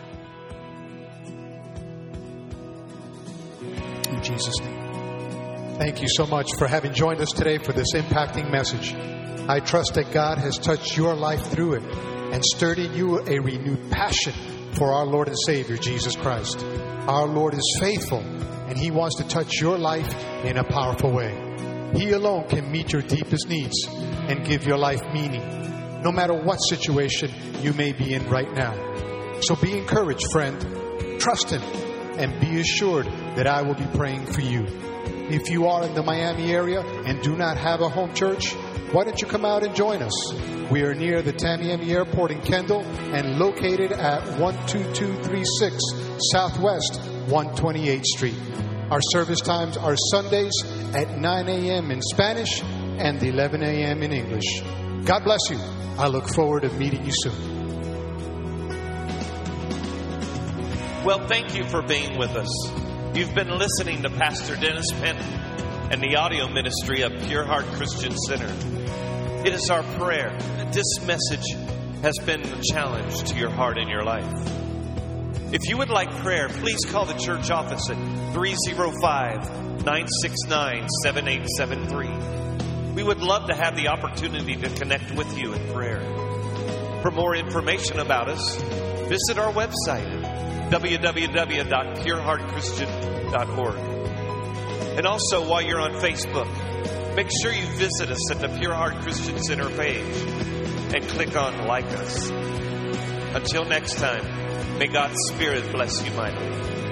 In Jesus' name. Thank you so much for having joined us today for this impacting message. I trust that God has touched your life through it and stirred in you a renewed passion for our Lord and Savior, Jesus Christ. Our Lord is faithful, and He wants to touch your life in a powerful way. He alone can meet your deepest needs and give your life meaning, no matter what situation you may be in right now. So be encouraged, friend. Trust Him and be assured that I will be praying for you. If you are in the Miami area and do not have a home church, why don't you come out and join us? We are near the Tamiami Airport in Kendall and located at one two two three six Southwest one hundred twenty-eighth Street. Our service times are Sundays at nine a.m. in Spanish and eleven a.m. in English. God bless you. I look forward to meeting you soon. Well, thank you for being with us. You've been listening to Pastor Dennis Penn and the audio ministry of Pure Heart Christian Center. It is our prayer that this message has been a challenge to your heart and your life. If you would like prayer, please call the church office at three oh five, nine six nine, seven eight seven three. We would love to have the opportunity to connect with you in prayer. For more information about us, visit our website at w w w dot pure heart christian dot org. And also, while you're on Facebook, make sure you visit us at the Pure Heart Christian Center page and click on Like Us. Until next time, may God's Spirit bless you mightily.